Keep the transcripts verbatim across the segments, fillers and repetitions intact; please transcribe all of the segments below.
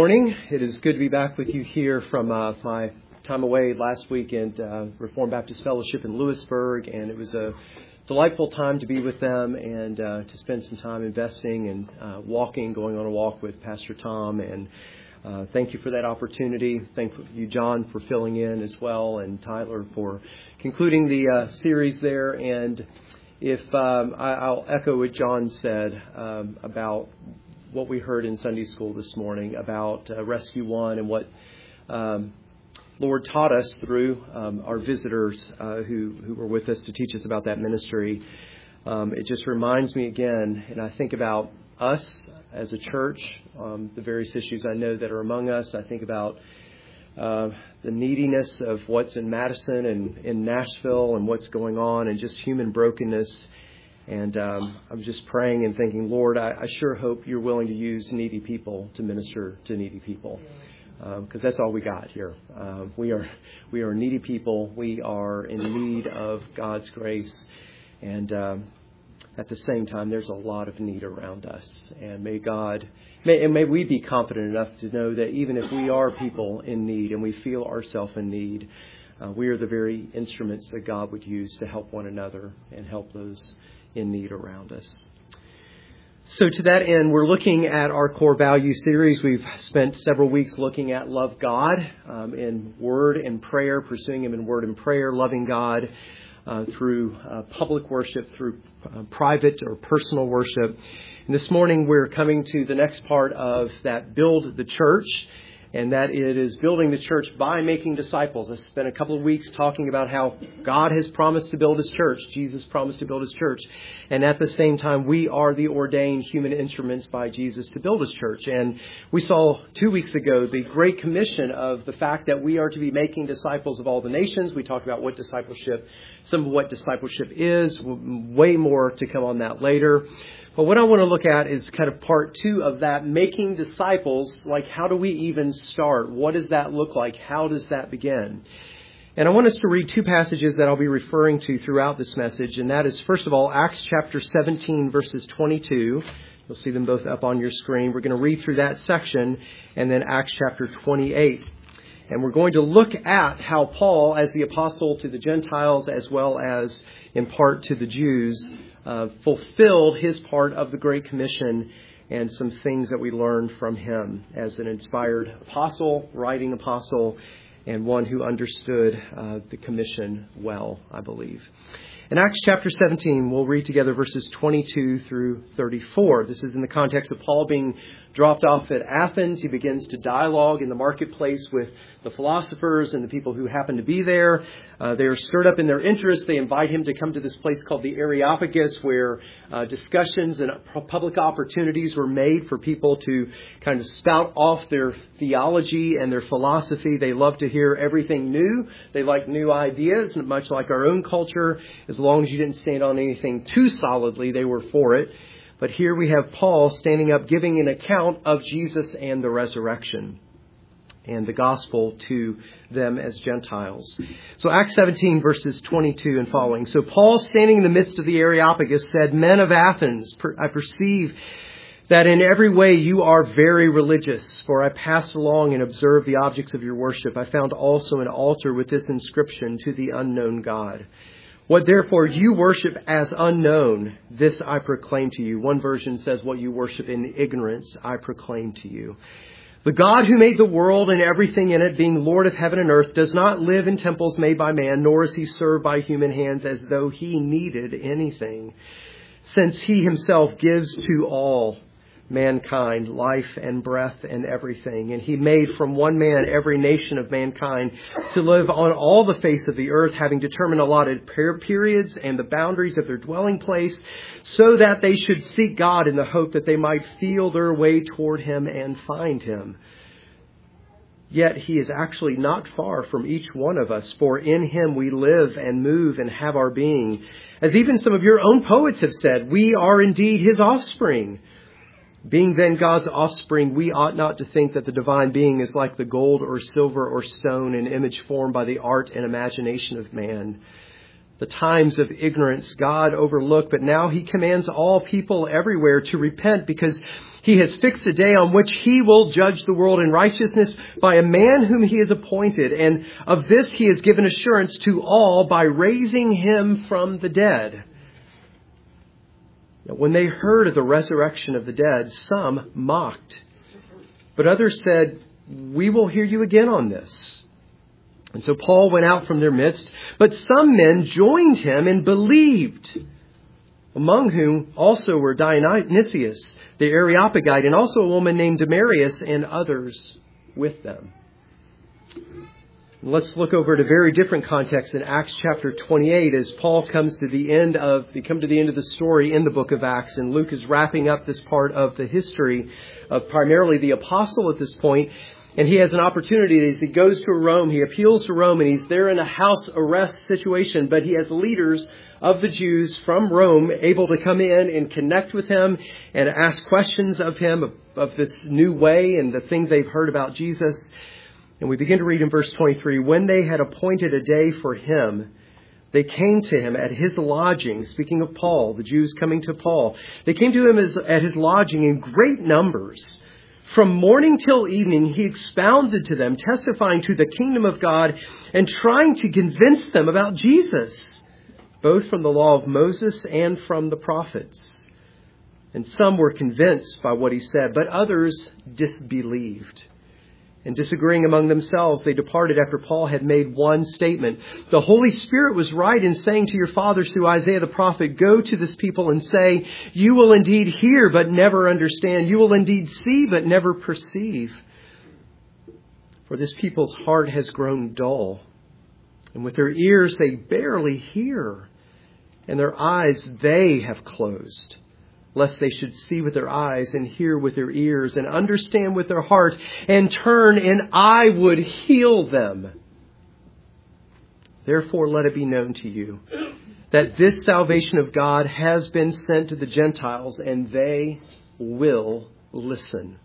morning. It is good to be back with you here from uh, my time away last week at uh, Reformed Baptist Fellowship in Lewisburg, and it was a delightful time to be with them and uh, to spend some time investing and uh, walking, going on a walk with Pastor Tom. And uh, thank you for that opportunity. Thank you, John, for filling in as well, and Tyler for concluding the uh, series there. And if um, I, I'll echo what John said um, about what we heard in Sunday school this morning about uh, Rescue One and what um, Lord taught us through um, our visitors uh, who, who were with us to teach us about that ministry. Um, it just reminds me again, and I think about us as a church, um, the various issues I know that are among us. I think about uh, the neediness of what's in Madison and in Nashville and what's going on, and just human brokenness. And um, I'm just praying and thinking, Lord, I, I sure hope you're willing to use needy people to minister to needy people, because um, that's all we got here. Uh, we are we are needy people. We are in need of God's grace, and um, at the same time, there's a lot of need around us. And may God, may, and may we be confident enough to know that even if we are people in need and we feel ourselves in need, uh, we are the very instruments that God would use to help one another and help those in need around us. So to that end, we're looking at our core value series. We've spent several weeks looking at love God um, in word and prayer, pursuing Him in word and prayer, loving God uh, through uh, public worship, through uh, private or personal worship. And this morning we're coming to the next part of that build the church, and that it is building the church by making disciples. I spent a couple of weeks talking about how God has promised to build His church. Jesus promised to build His church. And at the same time, we are the ordained human instruments by Jesus to build His church. And we saw two weeks ago the great commission of the fact that we are to be making disciples of all the nations. We talked about what discipleship, some of what discipleship is, way more to come on that later. But what I want to look at is kind of part two of that, making disciples. Like, how do we even start? What does that look like? How does that begin? And I want us to read two passages that I'll be referring to throughout this message. And that is, first of all, Acts chapter seventeen, verses twenty-two. You'll see them both up on your screen. We're going to read through that section, and then Acts chapter twenty-eight. And we're going to look at how Paul, as the apostle to the Gentiles as well as in part to the Jews, uh, fulfilled his part of the Great Commission, and some things that we learned from him as an inspired apostle, writing apostle, and one who understood uh, the commission well, I believe. In Acts chapter seventeen, we'll read together verses twenty-two through thirty-four. This is in the context of Paul being dropped off at Athens. He begins to dialogue in the marketplace with the philosophers and the people who happen to be there. Uh, they are stirred up in their interest. They invite him to come to this place called the Areopagus, where uh, discussions and public opportunities were made for people to kind of spout off their theology and their philosophy. They love to hear everything new. They like new ideas, much like our own culture. As long as you didn't stand on anything too solidly, they were for it. But here we have Paul standing up, giving an account of Jesus and the resurrection and the gospel to them as Gentiles. So Acts seventeen, verses twenty-two and following. So Paul, standing in the midst of the Areopagus, said, "Men of Athens, I perceive that in every way you are very religious. For I passed along and observed the objects of your worship. I found also an altar with this inscription, to the unknown God. What therefore you worship as unknown, this I proclaim to you." One version says, "What you worship in ignorance, I proclaim to you. The God who made the world and everything in it, being Lord of heaven and earth, does not live in temples made by man, nor is he served by human hands as though he needed anything, since he himself gives to all mankind life and breath and everything. And he made from one man every nation of mankind to live on all the face of the earth, having determined allotted periods and the boundaries of their dwelling place, so that they should seek God in the hope that they might feel their way toward him and find him. Yet he is actually not far from each one of us, for in him we live and move and have our being. As even some of your own poets have said, we are indeed his offspring. Being then God's offspring, we ought not to think that the divine being is like the gold or silver or stone, an image formed by the art and imagination of man. The times of ignorance God overlooked, but now he commands all people everywhere to repent because he has fixed a day on which he will judge the world in righteousness by a man whom he has appointed. And of this he has given assurance to all by raising him from the dead. Now, when they heard of the resurrection of the dead, some mocked, but others said, "We will hear you again on this." And so Paul went out from their midst, but some men joined him and believed, among whom also were Dionysius, the Areopagite, and also a woman named Damaris, and others with them. Let's look over at a very different context in Acts chapter twenty-eight as Paul comes to the end of, they come to the end of the story in the book of Acts, and Luke is wrapping up this part of the history of primarily the apostle at this point. And he has an opportunity as he goes to Rome. He appeals to Rome, and he's there in a house arrest situation. But he has leaders of the Jews from Rome able to come in and connect with him and ask questions of him of, of this new way and the things they've heard about Jesus. And we begin to read in verse twenty-three. When they had appointed a day for him, they came to him at his lodging. Speaking of Paul, the Jews coming to Paul. They came to him as, at his lodging in great numbers. From morning till evening, he expounded to them, testifying to the kingdom of God and trying to convince them about Jesus, both from the law of Moses and from the prophets. And some were convinced by what he said, but others disbelieved. And disagreeing among themselves, they departed after Paul had made one statement. The Holy Spirit was right in saying to your fathers through Isaiah the prophet, "Go to this people and say, you will indeed hear but never understand. You will indeed see but never perceive. For this people's heart has grown dull. And with their ears they barely hear. And their eyes they have closed, lest they should see with their eyes and hear with their ears and understand with their heart and turn, and I would heal them. Therefore, let it be known to you that this salvation of God has been sent to the Gentiles, and they will listen."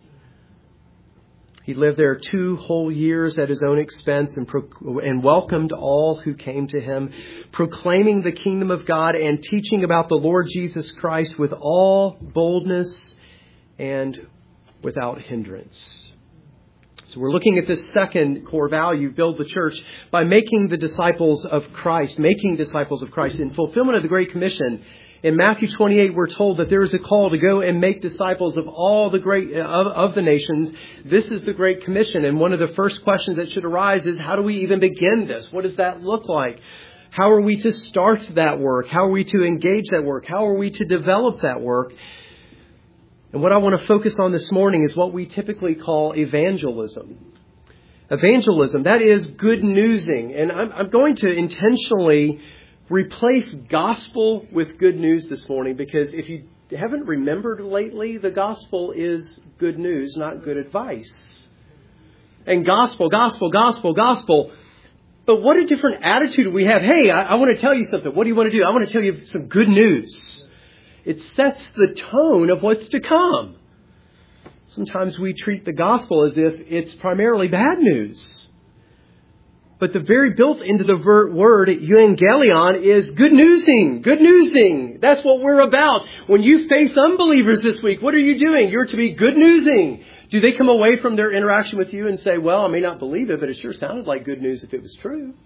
He lived there two whole years at his own expense and, pro- and welcomed all who came to him, proclaiming the kingdom of God and teaching about the Lord Jesus Christ with all boldness and without hindrance. So we're looking at this second core value, build the church, by making the disciples of Christ, making disciples of Christ in fulfillment of the Great Commission. In Matthew twenty-eight, we're told that there is a call to go and make disciples of all the great of, of the nations. This is the Great Commission. And one of the first questions that should arise is, how do we even begin this? What does that look like? How are we to start that work? How are we to engage that work? How are we to develop that work? And what I want to focus on this morning is what we typically call evangelism. Evangelism, that is good newsing. And I'm, I'm going to intentionally replace gospel with good news this morning, because if you haven't remembered lately, the gospel is good news, not good advice. And gospel, gospel, gospel, gospel. But what a different attitude we have. Hey, I, I want to tell you something. What do you want to do? I want to tell you some good news. It sets the tone of what's to come. Sometimes we treat the gospel as if it's primarily bad news. But the very built into the word euangelion is good newsing, good newsing. That's what we're about. When you face unbelievers this week, what are you doing? You're to be good newsing. Do they come away from their interaction with you and say, well, I may not believe it, but it sure sounded like good news if it was true?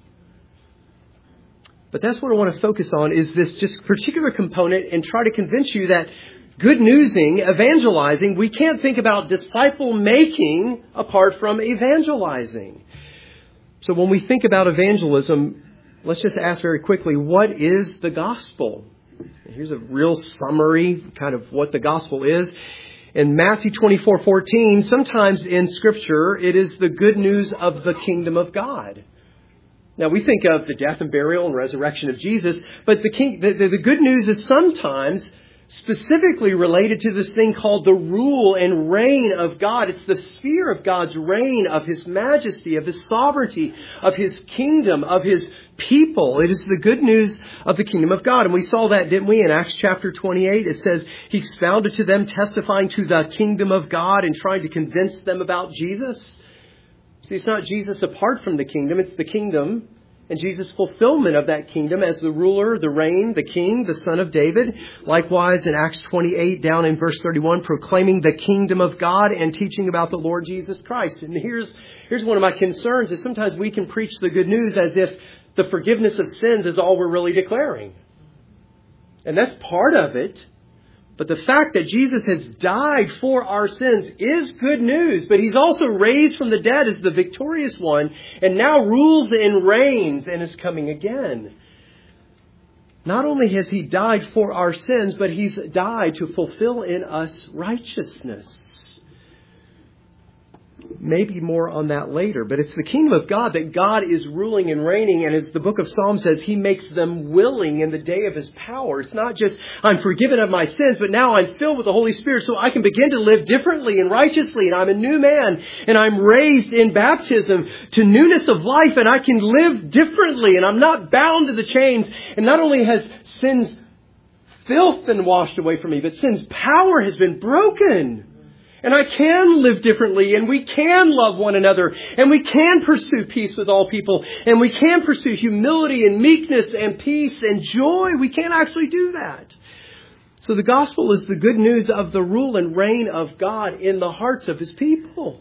But that's what I want to focus on, is this just particular component, and try to convince you that good newsing, evangelizing, we can't think about disciple making apart from evangelizing. So when we think about evangelism, let's just ask very quickly, what is the gospel? Here's a real summary, kind of what the gospel is. In Matthew twenty-four fourteen, sometimes in Scripture, it is the good news of the kingdom of God. Now, we think of the death and burial and resurrection of Jesus, but the, king, the, the, the good news is sometimes specifically related to this thing called the rule and reign of God. It's the sphere of God's reign, of His majesty, of His sovereignty, of His kingdom, of His people. It is the good news of the kingdom of God. And we saw that, didn't we? In Acts chapter twenty-eight, it says He expounded to them, testifying to the kingdom of God and trying to convince them about Jesus. See, it's not Jesus apart from the kingdom. It's the kingdom and Jesus' fulfillment of that kingdom as the ruler, the reign, the king, the son of David. Likewise, in Acts twenty-eight, down in verse thirty-one, proclaiming the kingdom of God and teaching about the Lord Jesus Christ. And here's, here's one of my concerns, is sometimes we can preach the good news as if the forgiveness of sins is all we're really declaring. And that's part of it. But the fact that Jesus has died for our sins is good news. But He's also raised from the dead as the victorious one and now rules and reigns and is coming again. Not only has He died for our sins, but He's died to fulfill in us righteousness. Maybe more on that later. But it's the kingdom of God that God is ruling and reigning. And as the book of Psalms says, He makes them willing in the day of His power. It's not just I'm forgiven of my sins, but now I'm filled with the Holy Spirit so I can begin to live differently and righteously. And I'm a new man. And I'm raised in baptism to newness of life. And I can live differently. And I'm not bound to the chains. And not only has sin's filth been washed away from me, but sin's power has been broken. And I can live differently, and we can love one another, and we can pursue peace with all people, and we can pursue humility and meekness and peace and joy. We can actually do that. So the gospel is the good news of the rule and reign of God in the hearts of His people.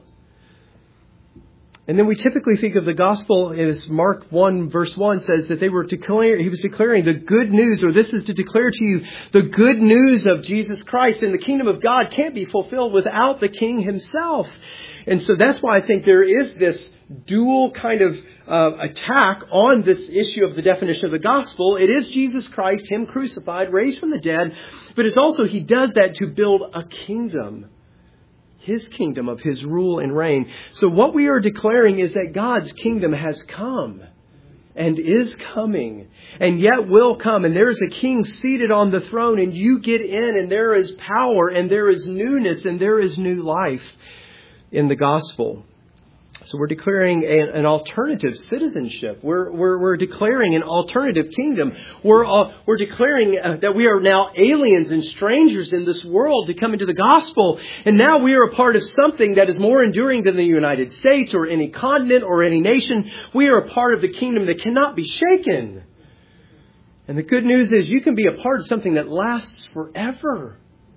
And then we typically think of the gospel as Mark one verse one says that they were declaring, he was declaring the good news, or this is to declare to you the good news of Jesus Christ. And the kingdom of God can't be fulfilled without the King Himself. And so that's why I think there is this dual kind of uh, attack on this issue of the definition of the gospel. It is Jesus Christ, Him crucified, raised from the dead, but it's also He does that to build a kingdom. His kingdom of His rule and reign. So what we are declaring is that God's kingdom has come and is coming and yet will come. And there is a king seated on the throne, and you get in, and there is power and there is newness and there is new life in the gospel. So we're declaring an, an alternative citizenship. We're, we're, we're declaring an alternative kingdom. We're, uh, we're declaring uh, that we are now aliens and strangers in this world to come into the gospel. And now we are a part of something that is more enduring than the United States or any continent or any nation. We are a part of the kingdom that cannot be shaken. And the good news is you can be a part of something that lasts forever.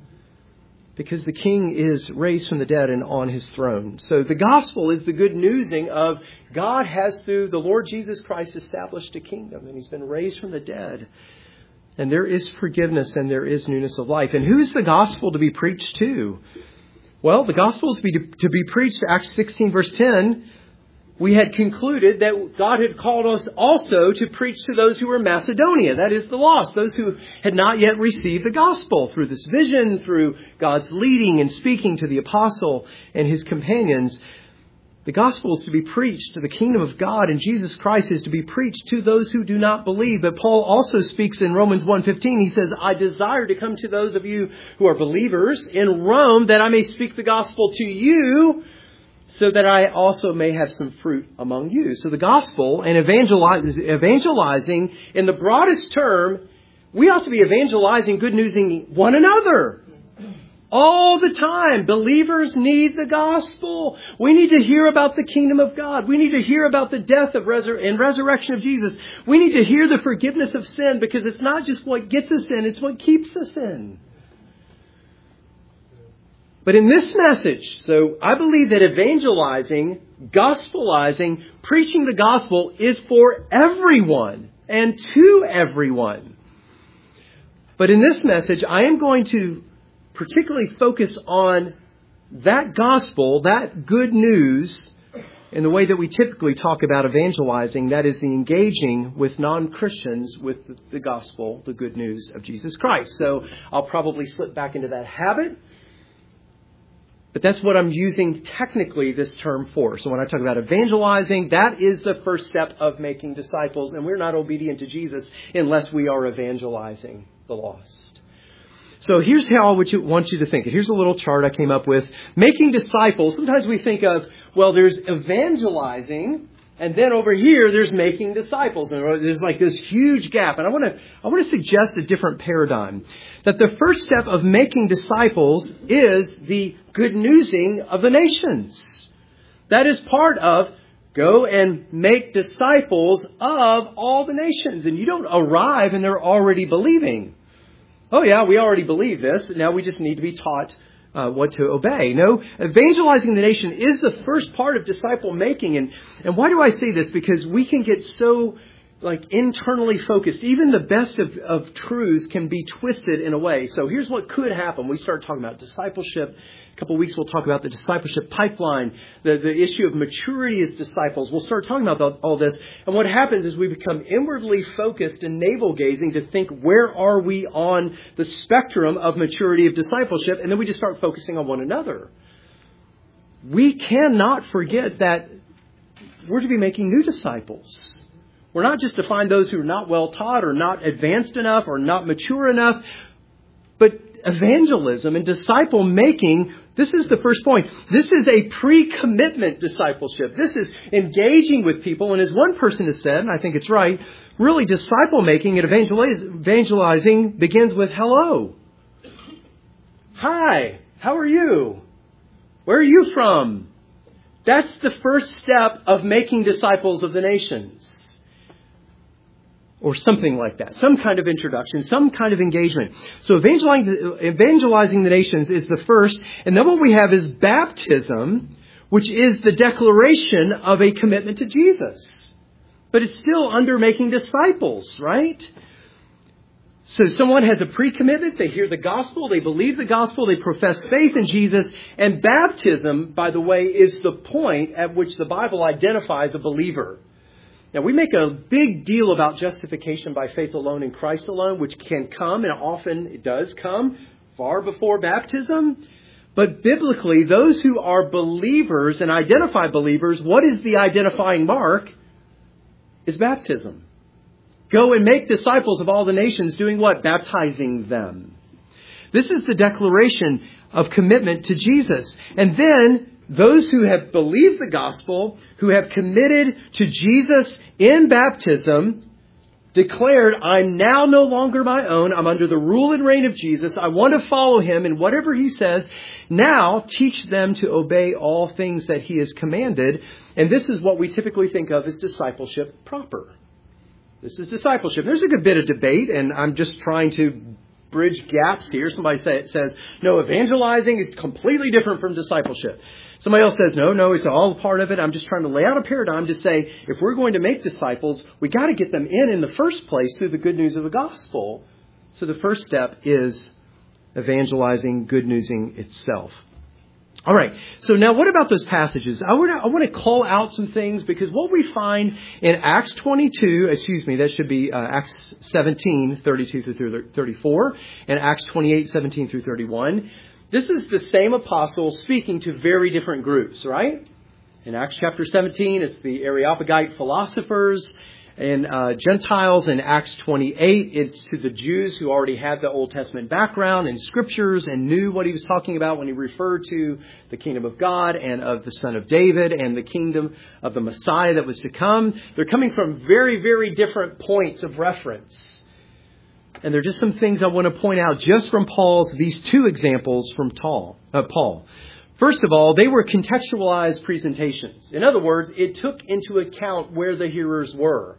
Because the King is raised from the dead and on His throne. So the gospel is the good newsing of God has, through the Lord Jesus Christ, established a kingdom. And He's been raised from the dead. And there is forgiveness and there is newness of life. And who's the gospel to be preached to? Well, the gospel is to be, to be preached, Acts sixteen verse ten. We had concluded that God had called us also to preach to those who were in Macedonia. That is the lost, those who had not yet received the gospel through this vision, through God's leading and speaking to the apostle and his companions. The gospel is to be preached to the kingdom of God, and Jesus Christ is to be preached to those who do not believe. But Paul also speaks in Romans one fifteen. He says, I desire to come to those of you who are believers in Rome, that I may speak the gospel to you, so that I also may have some fruit among you. So the gospel and evangelizing, in the broadest term, we ought to be evangelizing, good newsing one another. All the time. Believers need the gospel. We need to hear about the kingdom of God. We need to hear about the death of resur- and resurrection of Jesus. We need to hear the forgiveness of sin, because it's not just what gets us in, it's what keeps us in. But in this message, so I believe that evangelizing, gospelizing, preaching the gospel is for everyone and to everyone. But in this message, I am going to particularly focus on that gospel, that good news, in the way that we typically talk about evangelizing, that is the engaging with non-Christians with the gospel, the good news of Jesus Christ. So I'll probably slip back into that habit. But that's what I'm using technically this term for. So when I talk about evangelizing, that is the first step of making disciples. And we're not obedient to Jesus unless we are evangelizing the lost. So here's how I would you, want you to think. Here's a little chart I came up with. Making disciples. Sometimes we think of, well, there's evangelizing, and then over here there's making disciples. And there's like this huge gap. And I want to I want to suggest a different paradigm. That the first step of making disciples is the good newsing of the nations. That is part of Go and make disciples of all the nations. And you don't arrive and they're already believing. Oh yeah, we already believe this. Now we just need to be taught uh, what to obey. No, evangelizing the nation is the first part of disciple making. And, and why do I say this? Because we can get so like internally focused. Even the best of, of truths can be twisted in a way. So here's what could happen. We start talking about discipleship. A couple of weeks we'll talk about the discipleship pipeline, the, the issue of maturity as disciples. We'll start talking about all this. And what happens is we become inwardly focused and navel-gazing to think, where are we on the spectrum of maturity of discipleship? And then we just start focusing on one another. We cannot forget that we're to be making new disciples. We're not just to find those who are not well taught or not advanced enough or not mature enough, but evangelism and disciple making, this is the first point. This is a pre-commitment discipleship. This is engaging with people. And as one person has said, and I think it's right, really disciple making and evangelizing begins with hello. Hi, how are you? Where are you from? That's the first step of making disciples of the nations. Or something like that. Some kind of introduction, some kind of engagement. So evangelizing, evangelizing the nations is the first. And then what we have is baptism, which is the declaration of a commitment to Jesus. But it's still under making disciples, right? So someone has a pre-commitment, they hear the gospel, they believe the gospel, they profess faith in Jesus. And baptism, by the way, is the point at which the Bible identifies a believer. Now, we make a big deal about justification by faith alone in Christ alone, which can come, and often it does come, far before baptism. But biblically, those who are believers and identify believers, what is the identifying mark? Is baptism. Go and make disciples of all the nations, doing what? Baptizing them. This is the declaration of commitment to Jesus. And then those who have believed the gospel, who have committed to Jesus in baptism, declared, I'm now no longer my own. I'm under the rule and reign of Jesus. I want to follow him in whatever he says. Now teach them to obey all things that he has commanded. And this is what we typically think of as discipleship proper. This is discipleship. There's a good bit of debate, and I'm just trying to bridge gaps here. Somebody say, says, no, evangelizing is completely different from discipleship. Somebody else says, no, no, it's all part of it. I'm just trying to lay out a paradigm to say, if we're going to make disciples, we got to get them in in the first place through the good news of the gospel. So the first step is evangelizing, good newsing itself. All right. So now what about those passages? I want to, I want to call out some things, because what we find in Acts twenty-two, excuse me, that should be uh, Acts seventeen, thirty-two through thirty-four, and Acts twenty-eight, seventeen through thirty-one. This is the same apostle speaking to very different groups, right? In Acts chapter seventeen, it's the Areopagite philosophers and uh, Gentiles. In Acts twenty-eight, it's to the Jews who already had the Old Testament background and scriptures and knew what he was talking about when he referred to the kingdom of God and of the Son of David and the kingdom of the Messiah that was to come. They're coming from very, very different points of reference. And there are just some things I want to point out just from Paul's, these two examples from Paul. Uh, Paul. First of all, they were contextualized presentations. In other words, it took into account where the hearers were.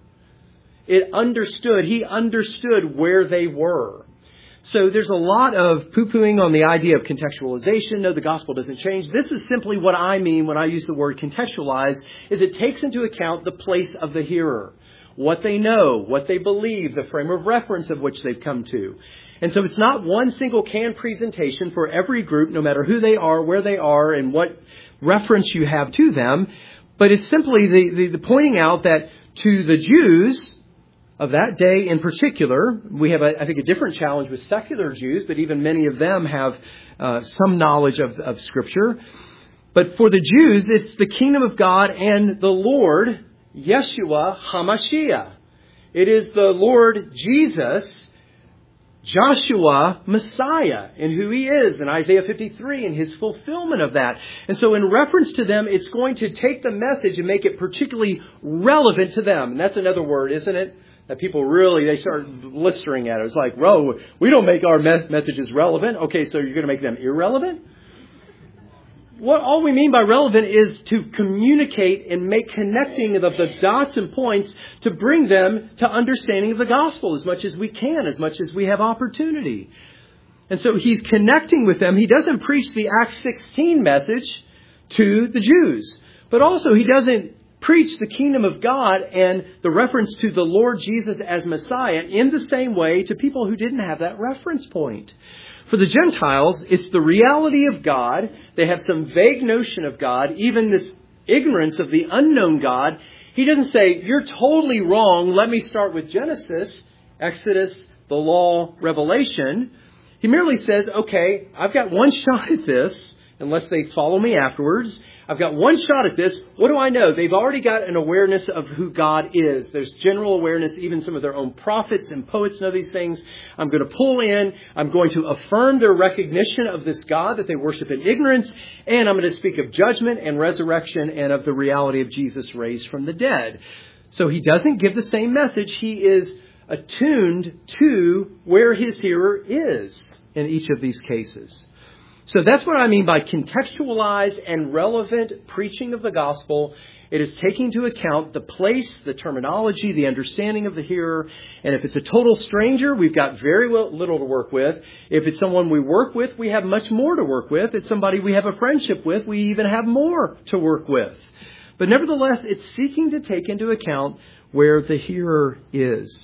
It understood, he understood where they were. So there's a lot of poo-pooing on the idea of contextualization. No, the gospel doesn't change. This is simply what I mean when I use the word contextualize, is it takes into account the place of the hearer. What they know, what they believe, the frame of reference of which they've come to. And so it's not one single canned presentation for every group, no matter who they are, where they are, and what reference you have to them. But it's simply the, the, the pointing out that to the Jews of that day in particular, we have, a, I think, a different challenge with secular Jews, but even many of them have uh, some knowledge of, of Scripture. But for the Jews, it's the kingdom of God and the Lord, Yeshua HaMashiach. It is the Lord Jesus, Joshua, Messiah, and who he is in Isaiah fifty-three and his fulfillment of that. And so in reference to them, it's going to take the message and make it particularly relevant to them. And that's another word, isn't it? That people really, they start blistering at it. It's like, bro, we don't make our me- messages relevant. Okay, so you're going to make them irrelevant? what all we mean by relevant is to communicate and make connecting of the dots and points to bring them to understanding of the gospel as much as we can, as much as we have opportunity. And so he's connecting with them. He doesn't preach the Acts sixteen message to the Jews, but also he doesn't preach the kingdom of God and the reference to the Lord Jesus as Messiah in the same way to people who didn't have that reference point. For the Gentiles, it's the reality of God. They have some vague notion of God, even this ignorance of the unknown God. He doesn't say, you're totally wrong. Let me start with Genesis, Exodus, the law, Revelation. He merely says, okay, I've got one shot at this, unless they follow me afterwards. I've got one shot at this. What do I know? They've already got an awareness of who God is. There's general awareness. Even some of their own prophets and poets know these things. I'm going to pull in. I'm going to affirm their recognition of this God that they worship in ignorance. And I'm going to speak of judgment and resurrection and of the reality of Jesus raised from the dead. So he doesn't give the same message. He is attuned to where his hearer is in each of these cases. So that's what I mean by contextualized and relevant preaching of the gospel. It is taking into account the place, the terminology, the understanding of the hearer. And if it's a total stranger, we've got very little to work with. If it's someone we work with, we have much more to work with. If it's somebody we have a friendship with, we even have more to work with. But nevertheless, it's seeking to take into account where the hearer is.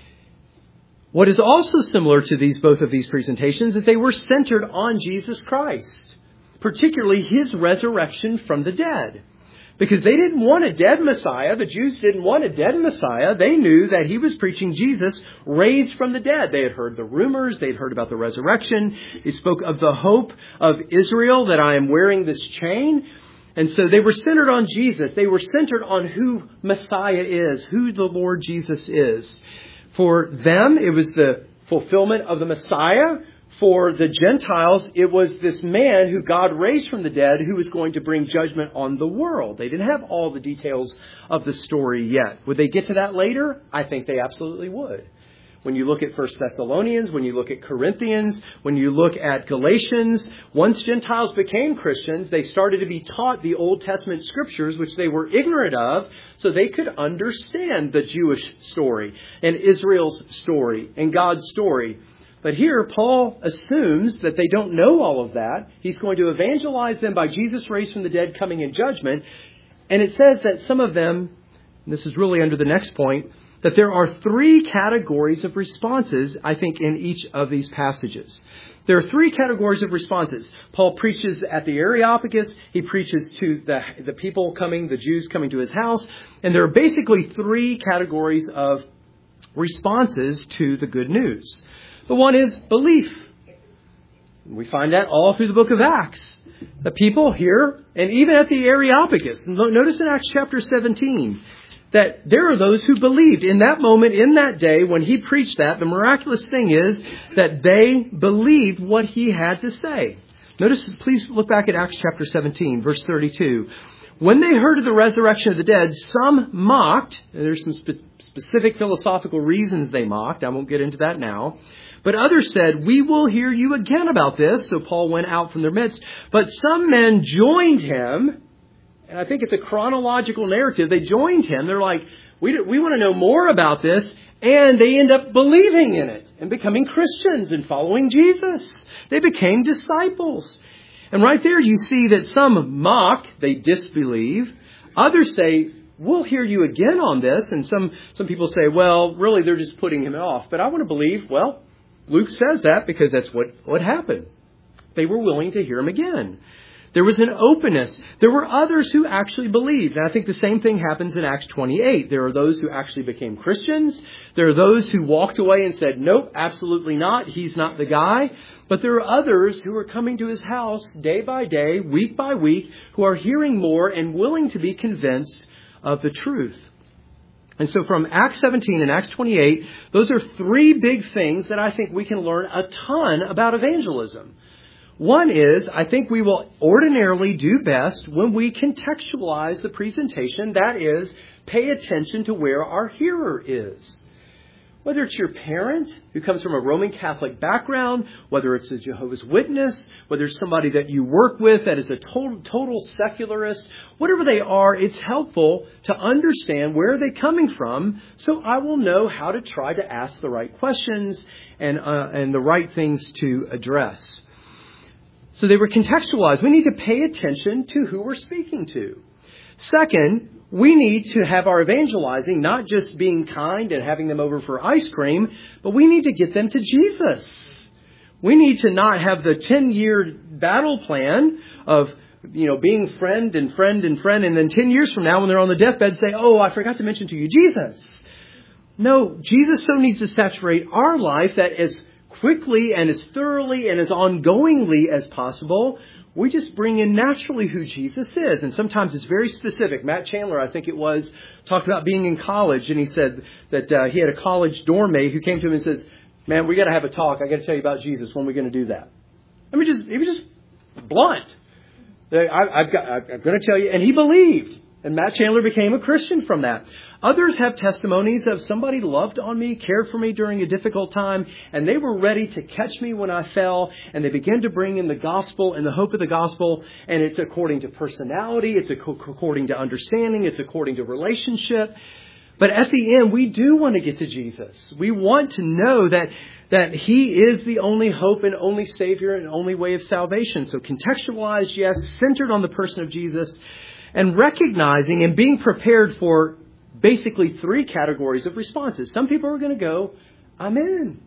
What is also similar to these both of these presentations is they were centered on Jesus Christ, particularly his resurrection from the dead. Because they didn't want a dead Messiah. The Jews didn't want a dead Messiah. They knew that he was preaching Jesus raised from the dead. They had heard the rumors. They'd heard about the resurrection. He spoke of the hope of Israel, that I am wearing this chain. And so they were centered on Jesus. They were centered on who Messiah is, who the Lord Jesus is. For them, it was the fulfillment of the Messiah. For the Gentiles, it was this man who God raised from the dead who was going to bring judgment on the world. They didn't have all the details of the story yet. Would they get to that later? I think they absolutely would. When you look at First Thessalonians, when you look at Corinthians, when you look at Galatians, once Gentiles became Christians, they started to be taught the Old Testament scriptures, which they were ignorant of, so they could understand the Jewish story and Israel's story and God's story. But here, Paul assumes that they don't know all of that. He's going to evangelize them by Jesus raised from the dead coming in judgment. And it says that some of them, and this is really under the next point, that there are three categories of responses, I think, in each of these passages. There are three categories of responses. Paul preaches at the Areopagus. He preaches to the, the people coming, the Jews coming to his house. And there are basically three categories of responses to the good news. The one is belief. We find that all through the book of Acts. The people here, and even at the Areopagus. Notice in Acts chapter seventeen, that there are those who believed in that moment, in that day, when he preached that. The miraculous thing is that they believed what he had to say. Notice, please look back at Acts chapter seventeen, verse thirty-two. When they heard of the resurrection of the dead, some mocked. And there's some spe- specific philosophical reasons they mocked. I won't get into that now. But others said, we will hear you again about this. So Paul went out from their midst. But some men joined him. And I think it's a chronological narrative. They joined him. They're like, we, we want to know more about this. And they end up believing in it and becoming Christians and following Jesus. They became disciples. And right there you see that some mock, they disbelieve. Others say, we'll hear you again on this. And some, some people say, well, really, they're just putting him off. But I want to believe, well, Luke says that because that's what, what happened. They were willing to hear him again. There was an openness. There were others who actually believed. And I think the same thing happens in Acts twenty-eight. There are those who actually became Christians. There are those who walked away and said, nope, absolutely not. He's not the guy. But there are others who are coming to his house day by day, week by week, who are hearing more and willing to be convinced of the truth. And so from Acts seventeen and Acts twenty-eight, those are three big things that I think we can learn a ton about evangelism. One is, I think we will ordinarily do best when we contextualize the presentation. That is, pay attention to where our hearer is. Whether it's your parent who comes from a Roman Catholic background, whether it's a Jehovah's Witness, whether it's somebody that you work with that is a total, total secularist, whatever they are, it's helpful to understand where are they coming from so I will know how to try to ask the right questions and, uh, and the right things to address. So they were contextualized. We need to pay attention to who we're speaking to. Second, we need to have our evangelizing not just being kind and having them over for ice cream, but we need to get them to Jesus. We need to not have the ten-year battle plan of, you know, being friend and friend and friend, and then ten years from now when they're on the deathbed say, oh, I forgot to mention to you Jesus. No, Jesus so needs to saturate our life that as quickly and as thoroughly and as ongoingly as possible, we just bring in naturally who Jesus is. And sometimes it's very specific. Matt Chandler, I think it was, talked about being in college. And he said that uh, he had a college dorm mate who came to him and says, man, we got to have a talk. I got to tell you about Jesus. When are we going to do that? I mean, just, he was just blunt. I, I've got, I'm going to tell you. And he believed. And Matt Chandler became a Christian from that. Others have testimonies of somebody loved on me, cared for me during a difficult time, and they were ready to catch me when I fell, and they began to bring in the gospel and the hope of the gospel, and it's according to personality, it's according to understanding, it's according to relationship. But at the end, we do want to get to Jesus. We want to know that that He is the only hope and only Savior and only way of salvation. So contextualized, yes, centered on the person of Jesus, and recognizing and being prepared for basically three categories of responses. Some people are going to go, I'm in.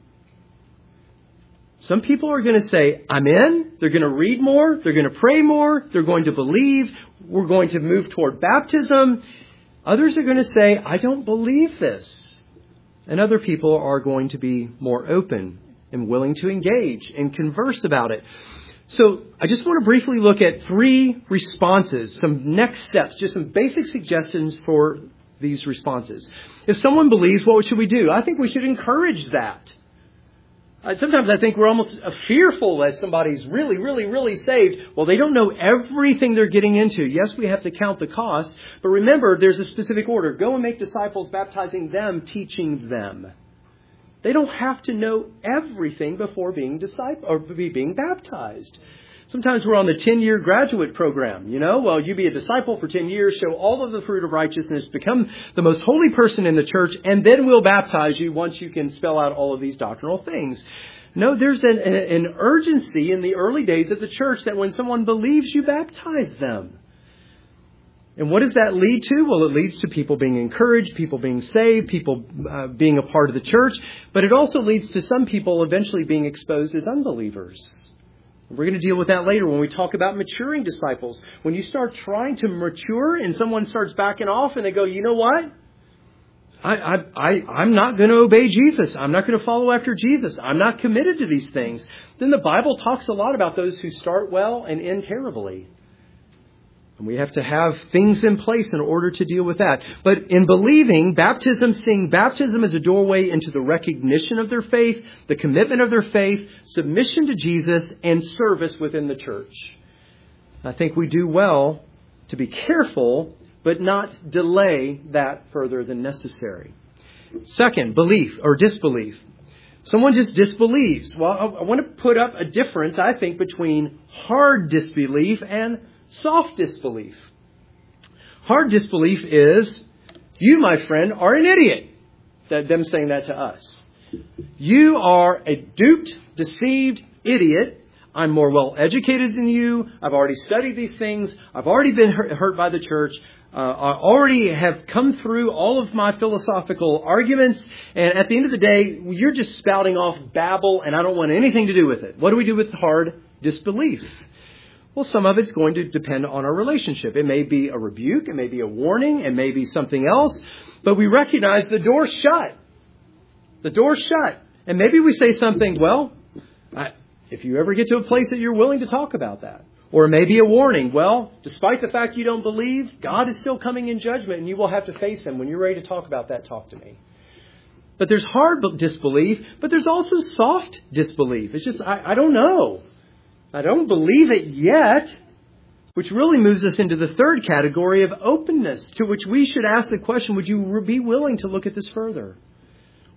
Some people are going to say, I'm in. They're going to read more. They're going to pray more. They're going to believe. We're going to move toward baptism. Others are going to say, I don't believe this. And other people are going to be more open and willing to engage and converse about it. So I just want to briefly look at three responses, some next steps, just some basic suggestions for these responses. If someone believes, what should we do? I think we should encourage that. Uh, sometimes I think we're almost uh, fearful that somebody's really, really, really saved. Well, they don't know everything they're getting into. Yes, we have to count the cost. But remember, there's a specific order. Go and make disciples, baptizing them, teaching them. They don't have to know everything before being disciple or being baptized. Sometimes we're on the ten-year graduate program, you know. Well, you be a disciple for ten years, show all of the fruit of righteousness, become the most holy person in the church, and then we'll baptize you once you can spell out all of these doctrinal things. No, there's an, an urgency in the early days of the church that when someone believes, you baptize them. And what does that lead to? Well, it leads to people being encouraged, people being saved, people uh, being a part of the church. But it also leads to some people eventually being exposed as unbelievers. We're going to deal with that later when we talk about maturing disciples. When you start trying to mature and someone starts backing off and they go, you know what? I, I, I, I'm not going to obey Jesus. I'm not going to follow after Jesus. I'm not committed to these things. Then the Bible talks a lot about those who start well and end terribly. And we have to have things in place in order to deal with that. But in believing, baptism, seeing baptism as a doorway into the recognition of their faith, the commitment of their faith, submission to Jesus, and service within the church. I think we do well to be careful, but not delay that further than necessary. Second, belief or disbelief. Someone just disbelieves. Well, I want to put up a difference, I think, between hard disbelief and soft disbelief. Hard disbelief is, you, my friend, are an idiot. That them saying that to us. You are a duped, deceived idiot. I'm more well educated than you. I've already studied these things. I've already been hurt, hurt by the church. Uh, I already have come through all of my philosophical arguments. And at the end of the day, you're just spouting off babble, and I don't want anything to do with it. What do we do with hard disbelief? Well, some of it's going to depend on our relationship. It may be a rebuke. It may be a warning. It may be something else. But we recognize the door's shut. The door's shut. And maybe we say something, well, I, if you ever get to a place that you're willing to talk about that. Or it may be a warning. Well, despite the fact you don't believe, God is still coming in judgment and you will have to face Him. When you're ready to talk about that, talk to me. But there's hard disbelief, but there's also soft disbelief. It's just, I, I don't know. I don't believe it yet, which really moves us into the third category of openness, to which we should ask the question, would you be willing to look at this further?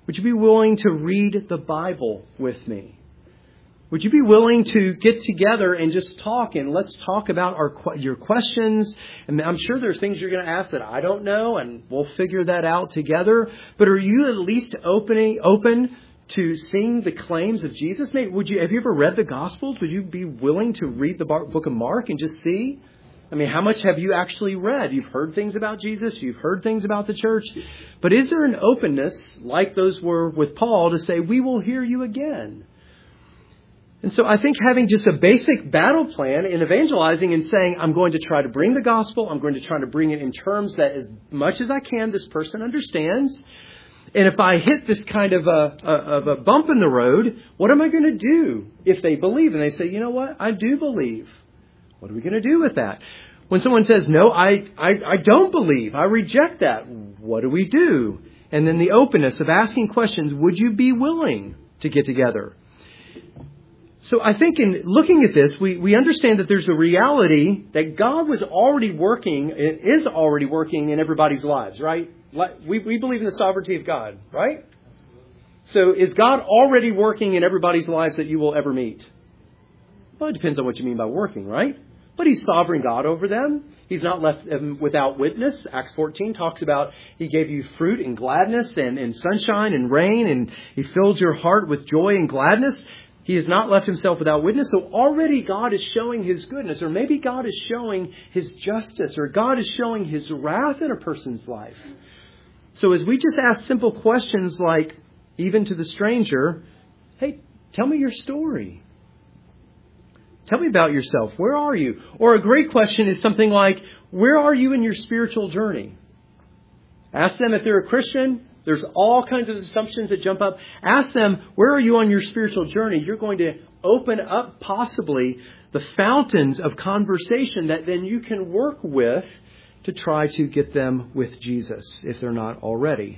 Would you be willing to read the Bible with me? Would you be willing to get together and just talk, and let's talk about our your questions? And I'm sure there are things you're going to ask that I don't know, and we'll figure that out together. But are you at least opening open to seeing the claims of Jesus? Maybe, would you have you ever read the Gospels? Would you be willing to read the book of Mark and just see? I mean, how much have you actually read? You've heard things about Jesus. You've heard things about the church. But is there an openness, like those were with Paul, to say, we will hear you again? And so I think having just a basic battle plan in evangelizing and saying, I'm going to try to bring the gospel, I'm going to try to bring it in terms that as much as I can this person understands. And if I hit this kind of a, a, of a bump in the road, what am I going to do if they believe? And they say, you know what, I do believe. What are we going to do with that? When someone says, no, I, I, I don't believe, I reject that, what do we do? And then the openness of asking questions, would you be willing to get together? So I think in looking at this, we, we understand that there's a reality that God was already working, is already working in everybody's lives, right? We, we believe in the sovereignty of God, right? So is God already working in everybody's lives that you will ever meet? Well, it depends on what you mean by working, right? But He's sovereign God over them. He's not left them without witness. Acts fourteen talks about He gave you fruit and gladness and, and sunshine and rain, and He filled your heart with joy and gladness. He has not left Himself without witness. So already God is showing His goodness, or maybe God is showing His justice, or God is showing His wrath in a person's life. So as we just ask simple questions like, even to the stranger, hey, tell me your story. Tell me about yourself. Where are you? Or a great question is something like, where are you in your spiritual journey? Ask them if they're a Christian. There's all kinds of assumptions that jump up. Ask them, where are you on your spiritual journey? You're going to open up possibly the fountains of conversation that then you can work with to try to get them with Jesus if they're not already.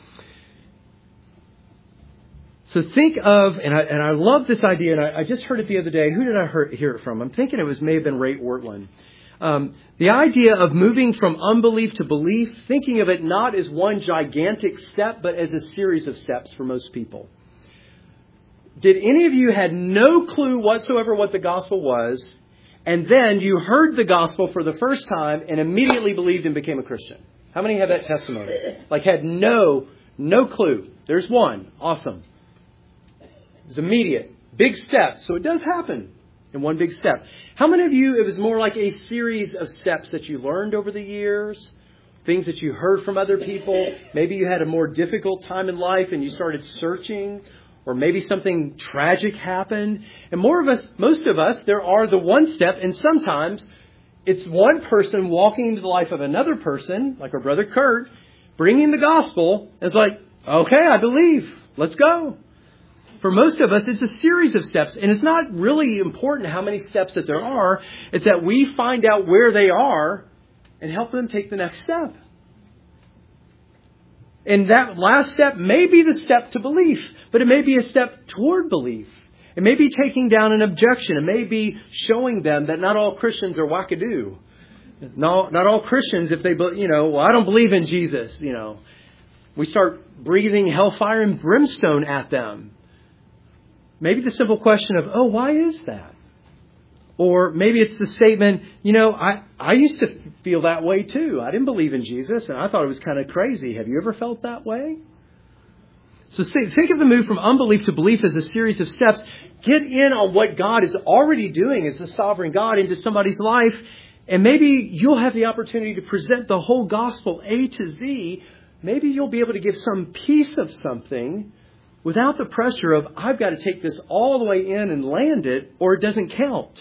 So think of, and I, and I love this idea, and I, I just heard it the other day. Who did I hear, hear it from? I'm thinking it was may have been Ray Ortlund. Um, the idea of moving from unbelief to belief, thinking of it not as one gigantic step, but as a series of steps for most people. Did any of you had no clue whatsoever what the gospel was, and then you heard the gospel for the first time and immediately believed and became a Christian? How many have that testimony? Like had no, no clue. There's one. Awesome. It's immediate. Big step. So it does happen in one big step. How many of you, it was more like a series of steps that you learned over the years? Things that you heard from other people? Maybe you had a more difficult time in life and you started searching. Or maybe something tragic happened. And more of us, most of us, there are the one step. And sometimes it's one person walking into the life of another person, like our brother Kurt, bringing the gospel. It's like, okay, I believe. Let's go. For most of us, it's a series of steps. And it's not really important how many steps that there are. It's that we find out where they are and help them take the next step. And that last step may be the step to belief, but it may be a step toward belief. It may be taking down an objection. It may be showing them that not all Christians are wackadoo. No, not all Christians, if they, you know, well, I don't believe in Jesus, you know. We start breathing hellfire and brimstone at them. Maybe the simple question of, oh, why is that? Or maybe it's the statement, you know, I, I used to feel that way too. I didn't believe in Jesus and I thought it was kind of crazy. Have you ever felt that way? So think of the move from unbelief to belief as a series of steps. Get in on what God is already doing as the sovereign God into somebody's life. And maybe you'll have the opportunity to present the whole gospel A to Z. Maybe you'll be able to give some piece of something without the pressure of, I've got to take this all the way in and land it, or it doesn't count.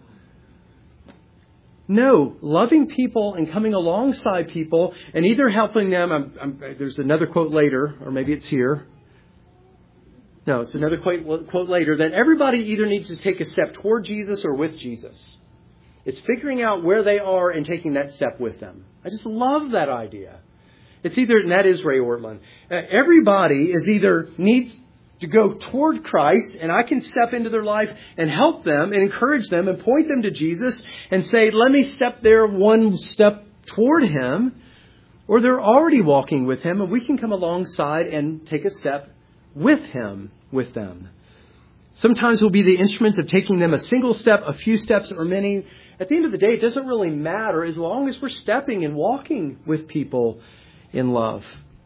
No, loving people and coming alongside people and either helping them. I'm, I'm, there's another quote later, or maybe it's here. No, it's another quote, quote later, that everybody either needs to take a step toward Jesus or with Jesus. It's figuring out where they are and taking that step with them. I just love that idea. It's either, and that is Ray Ortlund, uh, everybody is either needs to go toward Christ, and I can step into their life and help them and encourage them and point them to Jesus and say, let me step there one step toward Him. or they're already walking with Him, and we can come alongside and take a step with Him, with them. Sometimes we'll be the instruments of taking them a single step, a few steps, or many. At the end of the day, it doesn't really matter as long as we're stepping and walking with people in love.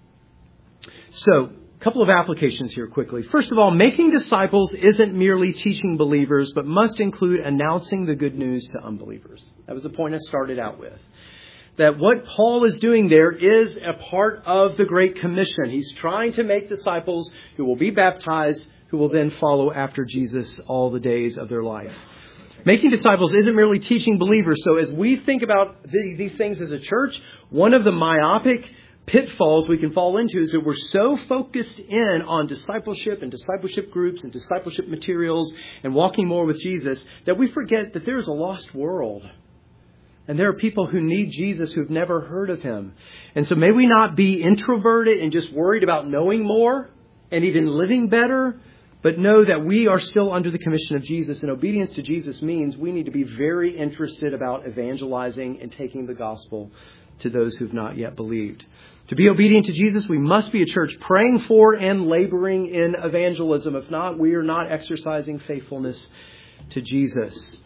So, a couple of applications here quickly. First of all, making disciples isn't merely teaching believers, but must include announcing the good news to unbelievers. That was the point I started out with. That what Paul is doing there is a part of the Great Commission. He's trying to make disciples who will be baptized, who will then follow after Jesus all the days of their life. Making disciples isn't merely teaching believers. So as we think about the, these things as a church, one of the myopic pitfalls we can fall into is that we're so focused in on discipleship and discipleship groups and discipleship materials and walking more with Jesus that we forget that there is a lost world. And there are people who need Jesus who've never heard of Him. And so may we not be introverted and just worried about knowing more and even living better, but know that we are still under the commission of Jesus. And obedience to Jesus means we need to be very interested about evangelizing and taking the gospel to those who've not yet believed. To be obedient to Jesus, we must be a church praying for and laboring in evangelism. If not, we are not exercising faithfulness to Jesus.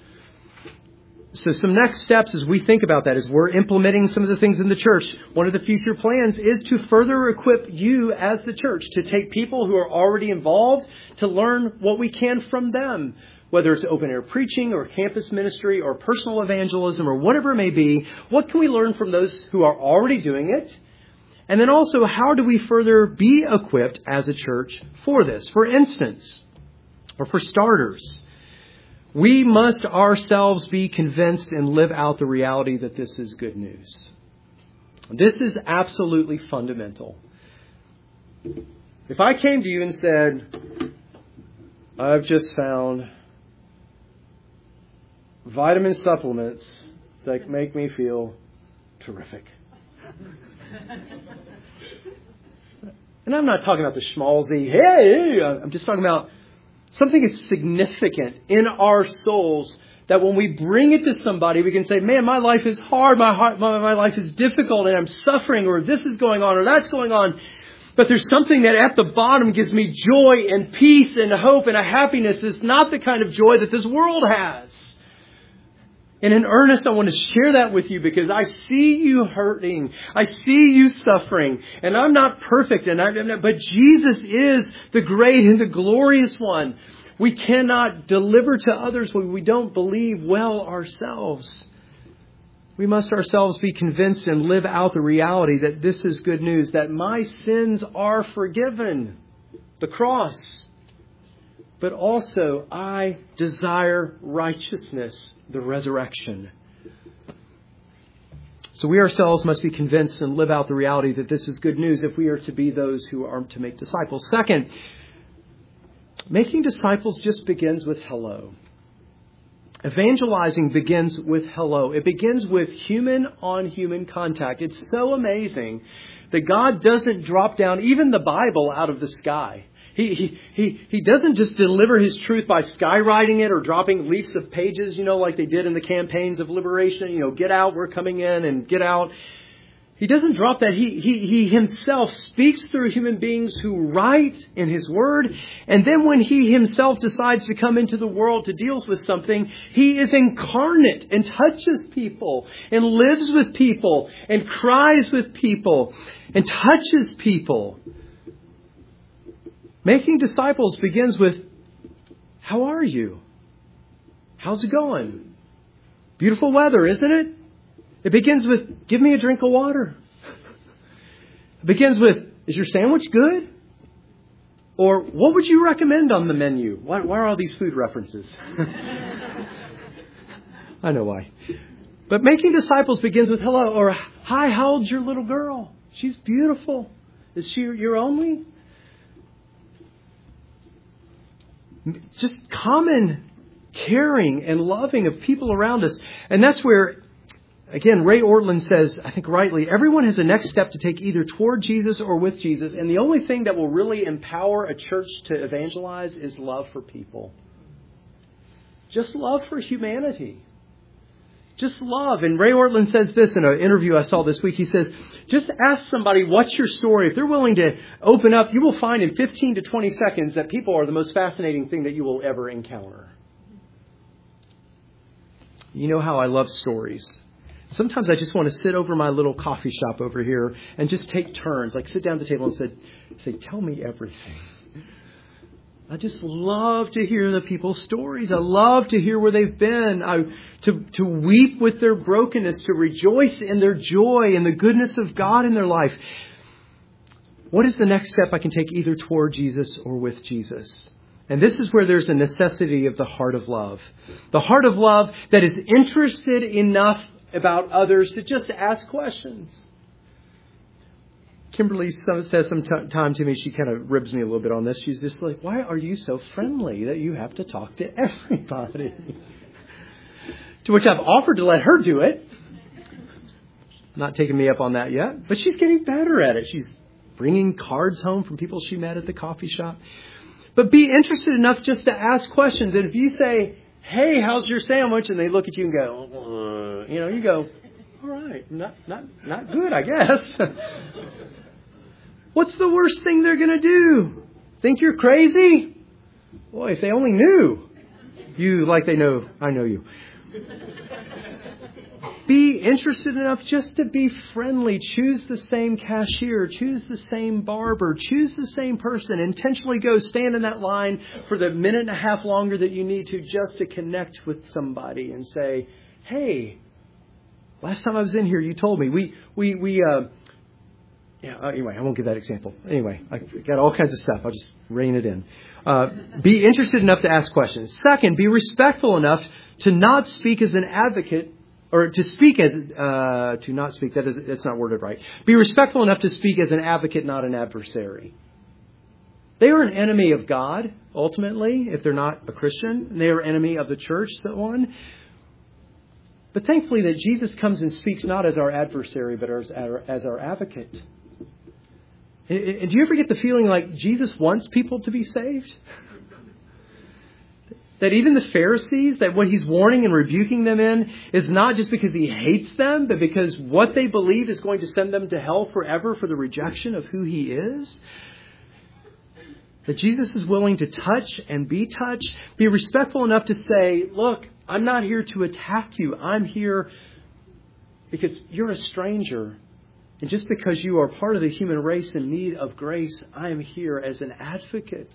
So some next steps as we think about that, as we're implementing some of the things in the church, one of the future plans is to further equip you as the church to take people who are already involved to learn what we can from them. Whether it's open air preaching or campus ministry or personal evangelism or whatever it may be, what can we learn from those who are already doing it? And then also, how do we further be equipped as a church for this? For instance, or for starters, we must ourselves be convinced and live out the reality that this is good news. This is absolutely fundamental. If I came to you and said, I've just found vitamin supplements that make me feel terrific. And I'm not talking about the schmaltzy, hey, I'm just talking about something is significant in our souls that when we bring it to somebody, we can say, man, my life is hard, my heart, my, my life is difficult, and I'm suffering, or this is going on, or that's going on. But there's something that at the bottom gives me joy and peace and hope and a happiness. It's not the kind of joy that this world has. And in earnest, I want to share that with you because I see you hurting. I see you suffering. And I'm not perfect, and I'm not, but Jesus is the great and the glorious one. We cannot deliver to others what we don't believe well ourselves. We must ourselves be convinced and live out the reality that this is good news, that my sins are forgiven. The cross. But also, I desire righteousness, the resurrection. So we ourselves must be convinced and live out the reality that this is good news if we are to be those who are to make disciples. Second, making disciples just begins with hello. Evangelizing begins with hello. It begins with human-on-human contact. It's so amazing that God doesn't drop down even the Bible out of the sky. He, he, he, he doesn't just deliver His truth by skywriting it or dropping leafs of pages, you know, like they did in the campaigns of liberation. You know, get out, we're coming in, and get out. He doesn't drop that. He, he, he Himself speaks through human beings who write in His Word. And then when He Himself decides to come into the world to deal with something, He is incarnate and touches people and lives with people and cries with people and touches people. Making disciples begins with, how are you? How's it going? Beautiful weather, isn't it? It begins with, give me a drink of water. It begins with, is your sandwich good? Or what would you recommend on the menu? Why, why are all these food references? I know why. But making disciples begins with hello. Or, hi, how old's your little girl? She's beautiful. Is she your only? Just common caring and loving of people around us. And that's where, again, Ray Ortlund says, I think rightly, everyone has a next step to take either toward Jesus or with Jesus. And the only thing that will really empower a church to evangelize is love for people. Just love for humanity. Just love. And Ray Ortlund says this in an interview I saw this week. He says, just ask somebody, what's your story? If they're willing to open up, you will find in fifteen to twenty seconds that people are the most fascinating thing that you will ever encounter. You know how I love stories. Sometimes I just want to sit over my little coffee shop over here and just take turns, like sit down at the table and say, say, tell me everything. I just love to hear the people's stories. I love to hear where they've been. I, to, to weep with their brokenness, to rejoice in their joy and the goodness of God in their life. What is the next step I can take either toward Jesus or with Jesus? And this is where there's a necessity of the heart of love. The heart of love that is interested enough about others to just ask questions. Kimberly says some time to me, she kind of ribs me a little bit on this. She's just like, why are you so friendly that you have to talk to everybody? To which I've offered to let her do it. Not taking me up on that yet, but she's getting better at it. She's bringing cards home from people she met at the coffee shop. But be interested enough just to ask questions. And if you say, hey, how's your sandwich? And they look at you and go, uh, you know, you go, all right, not, not, not good, I guess. What's the worst thing they're going to do? Think you're crazy? Boy, if they only knew you like they know, I know you. Be interested enough just to be friendly. Choose the same cashier. Choose the same barber. Choose the same person. Intentionally go stand in that line for the minute and a half longer that you need to just to connect with somebody and say, hey, last time I was in here, you told me. We, we, we, uh, yeah, uh, anyway, I won't give that example. Anyway, I got all kinds of stuff. I'll just rein it in. Uh, be interested enough to ask questions. Second, be respectful enough to not speak as an advocate, or to speak as, uh, to not speak, that is, that's not worded right. Be respectful enough to speak as an advocate, not an adversary. They are an enemy of God, ultimately, if they're not a Christian. They are enemy of the church, so on. But thankfully that Jesus comes and speaks not as our adversary, but as our, as our advocate. And do you ever get the feeling like Jesus wants people to be saved? That even the Pharisees, that what he's warning and rebuking them in is not just because he hates them, but because what they believe is going to send them to hell forever for the rejection of who he is. That Jesus is willing to touch and be touched. Be respectful enough to say, look, I'm not here to attack you. I'm here because you're a stranger. And just because you are part of the human race in need of grace, I am here as an advocate.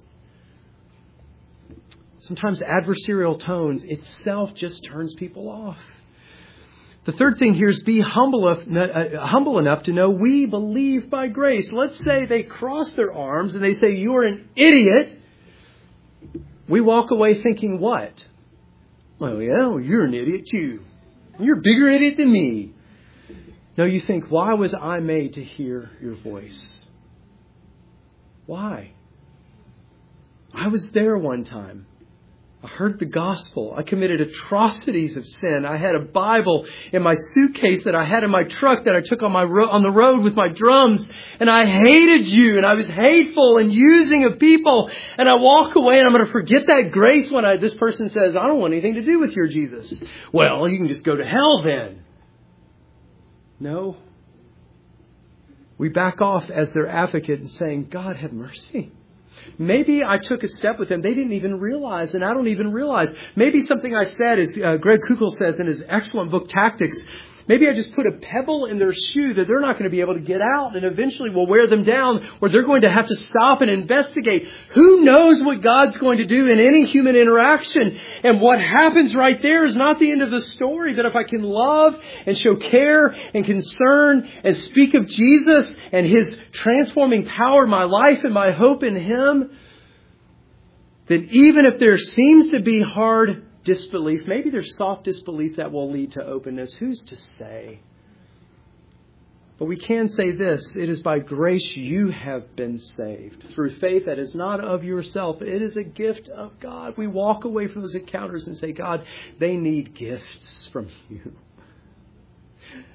Sometimes adversarial tones itself just turns people off. The third thing here is be humble enough, uh, humble enough to know we believe by grace. Let's say they cross their arms and they say, you're an idiot. We walk away thinking what? Well, yeah, well, you're an idiot too. You're a bigger idiot than me. No, you think, why was I made to hear your voice? Why? I was there one time. I heard the gospel. I committed atrocities of sin. I had a Bible in my suitcase that I had in my truck that I took on my ro- on the road with my drums. And I hated you. And I was hateful and using of people. And I walk away and I'm going to forget that grace when I, this person says, I don't want anything to do with your Jesus. Well, you can just go to hell then. No. We back off as their advocate and saying, God, have mercy. Maybe I took a step with them they didn't even realize, and I don't even realize. Maybe something I said, as uh, Greg Kuchel says in his excellent book, Tactics, maybe I just put a pebble in their shoe that they're not going to be able to get out and eventually will wear them down, or they're going to have to stop and investigate. Who knows what God's going to do in any human interaction? And what happens right there is not the end of the story. That if I can love and show care and concern and speak of Jesus and His transforming power in my life and my hope in Him, then even if there seems to be hard disbelief, maybe there's soft disbelief that will lead to openness. Who's to say? But we can say this: it is by grace you have been saved through faith that is not of yourself. It is a gift of God. We walk away from those encounters and say, God, they need gifts from you.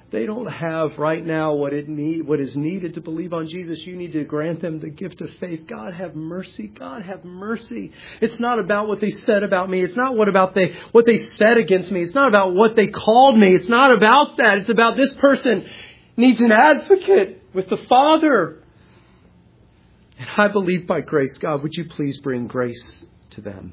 they don't have right now what it need, what is needed to believe on Jesus. You need to grant them the gift of faith. God have mercy. God have mercy. It's not about what they said about me. It's not what about they what they said against me. It's not about what they called me. It's not about that. It's about this person needs an advocate with the Father. And I believe by grace, God, would you please bring grace to them?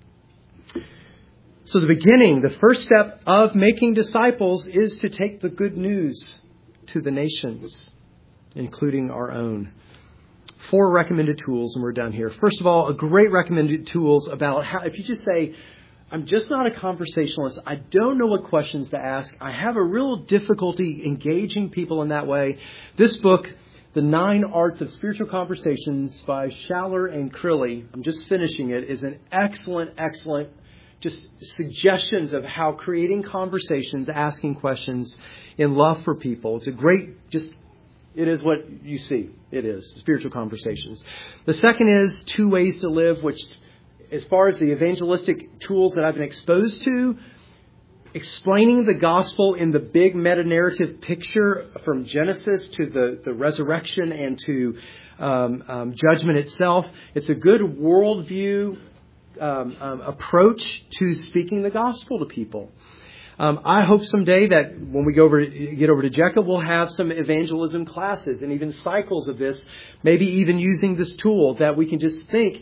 So the beginning, the first step of making disciples is to take the good news to the nations, including our own. Four recommended tools, and we're done here. First of all, a great recommended tools about how, if you just say, I'm just not a conversationalist, I don't know what questions to ask, I have a real difficulty engaging people in that way. This book, The Nine Arts of Spiritual Conversations by Schaller and Crilly, I'm just finishing it, is an excellent, excellent just suggestions of how creating conversations, asking questions in love for people. It's a great, just, it is what you see. It is spiritual conversations. The second is Two Ways to Live, which as far as the evangelistic tools that I've been exposed to, explaining the gospel in the big meta-narrative picture from Genesis to the, the resurrection and to um, um, judgment itself. It's a good worldview Um, um, approach to speaking the gospel to people. Um, I hope someday that when we go over, get over to J E C A, we'll have some evangelism classes and even cycles of this, maybe even using this tool that we can just think,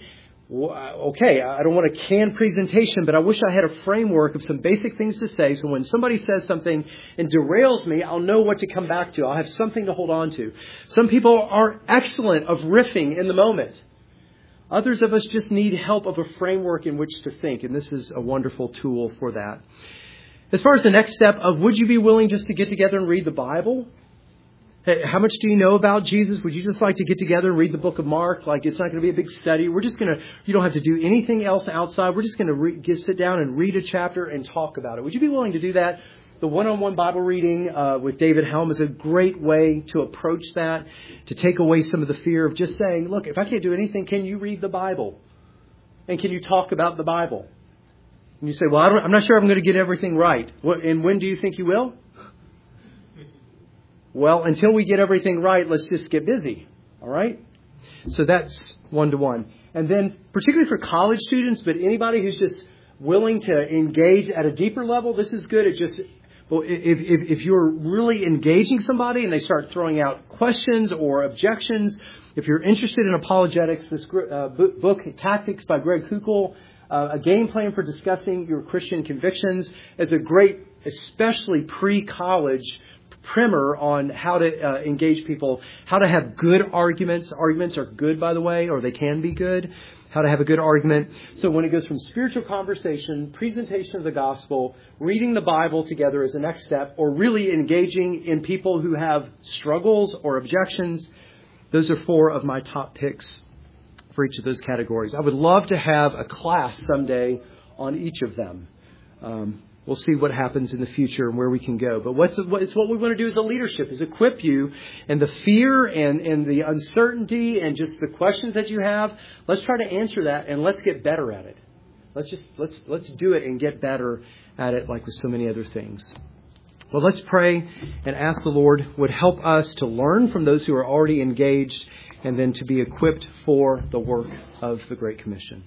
okay, I don't want a canned presentation, but I wish I had a framework of some basic things to say. So when somebody says something and derails me, I'll know what to come back to. I'll have something to hold on to. Some people are excellent of riffing in the moment. Others of us just need help of a framework in which to think, and this is a wonderful tool for that. As far as the next step of would you be willing just to get together and read the Bible? Hey, how much do you know about Jesus? Would you just like to get together and read the book of Mark? Like, it's not going to be a big study. We're just going to, you don't have to do anything else outside. We're just going to re- get, sit down and read a chapter and talk about it. Would you be willing to do that? The one-on-one Bible reading uh, with David Helm is a great way to approach that, to take away some of the fear of just saying, look, if I can't do anything, can you read the Bible? And can you talk about the Bible? And you say, well, I don't, I'm not sure I'm going to get everything right. What, and when do you think you will? Well, until we get everything right, let's just get busy. All right? So that's one-to-one. And then particularly for college students, but anybody who's just willing to engage at a deeper level, this is good. It just... Well, if, if, if you're really engaging somebody and they start throwing out questions or objections, if you're interested in apologetics, this uh, book, Tactics by Greg Koukl, uh, A Game Plan for Discussing Your Christian Convictions, is a great, especially pre-college primer on how to uh, engage people, how to have good arguments. Arguments are good, by the way, or they can be good. How to have a good argument. So when it goes from spiritual conversation, presentation of the gospel, reading the Bible together as the next step, or really engaging in people who have struggles or objections, those are four of my top picks for each of those categories. I would love to have a class someday on each of them. Um, we'll see what happens in the future and where we can go. But what's it's what we want to do as a leadership is equip you, and the fear and, and the uncertainty and just the questions that you have. Let's try to answer that, and let's get better at it. Let's just let's let's do it and get better at it, like with so many other things. Well, let's pray and ask the Lord would help us to learn from those who are already engaged, and then to be equipped for the work of the Great Commission.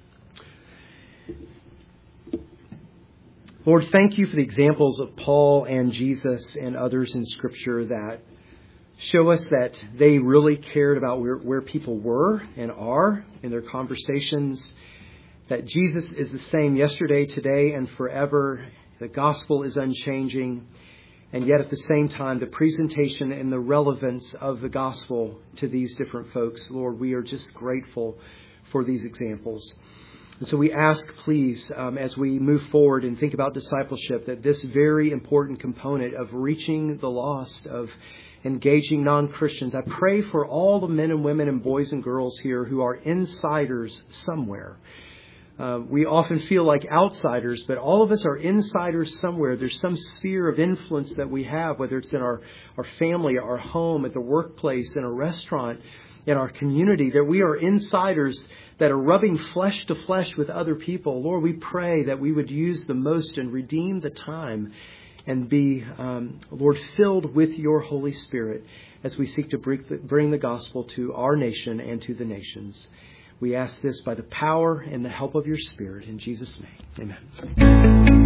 Lord, thank you for the examples of Paul and Jesus and others in Scripture that show us that they really cared about where, where people were and are in their conversations, that Jesus is the same yesterday, today, and forever. The gospel is unchanging. And yet at the same time, the presentation and the relevance of the gospel to these different folks, Lord, we are just grateful for these examples. And so we ask, please, um, as we move forward and think about discipleship, that this very important component of reaching the lost, of engaging non-Christians, I pray for all the men and women and boys and girls here who are insiders somewhere. Uh, we often feel like outsiders, but all of us are insiders somewhere. There's some sphere of influence that we have, whether it's in our, our family, our home, at the workplace, in a restaurant, in our community, that we are insiders that are rubbing flesh to flesh with other people. Lord, we pray that we would use the most and redeem the time and be, um, Lord, filled with your Holy Spirit as we seek to bring the, bring the gospel to our nation and to the nations. We ask this by the power and the help of your Spirit. In Jesus' name, amen.